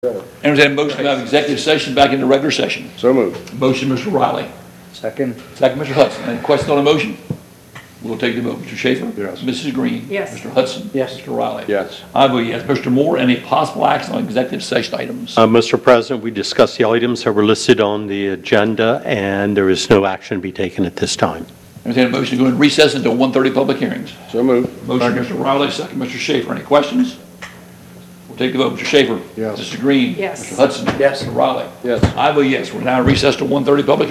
Entertained a motion to have executive session back into regular session. So moved. Motion, Mr. Riley. Second. Second, Mr. Hudson. Any questions on the motion? We'll take the vote. Mr. Schaefer? Yes. Mrs. Green? Yes. Mr. Hudson? Yes. Mr. Riley? Yes. I vote yes. Mr. Moore, any possible action on executive session items? Mr. President, we discussed the items that were listed on the agenda, and there is no action to be taken at this time. Entertained a motion to go in recess until 1:30 public hearings. So moved. Motion, Mr. Riley. Second, Mr. Schaefer. Any questions? We'll take the vote. Mr. Schaefer? Yes. Mr. Green? Yes. Mr. Hudson? Yes. Mr. Riley? Yes. I vote yes. We're now recessed to 1:30 public